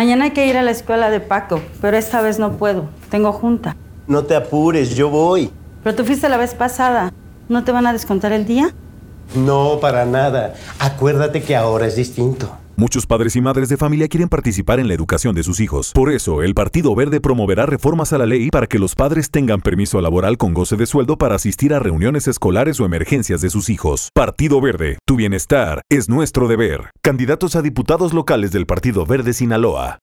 Mañana hay que ir a la escuela de Paco, pero esta vez no puedo. Tengo junta. No te apures, yo voy. Pero tú fuiste la vez pasada. ¿No te van a descontar el día? No, para nada. Acuérdate que ahora es distinto. Muchos padres y madres de familia quieren participar en la educación de sus hijos. Por eso, el Partido Verde promoverá reformas a la ley para que los padres tengan permiso laboral con goce de sueldo para asistir a reuniones escolares o emergencias de sus hijos. Partido Verde, tu bienestar es nuestro deber. Candidatos a diputados locales del Partido Verde Sinaloa.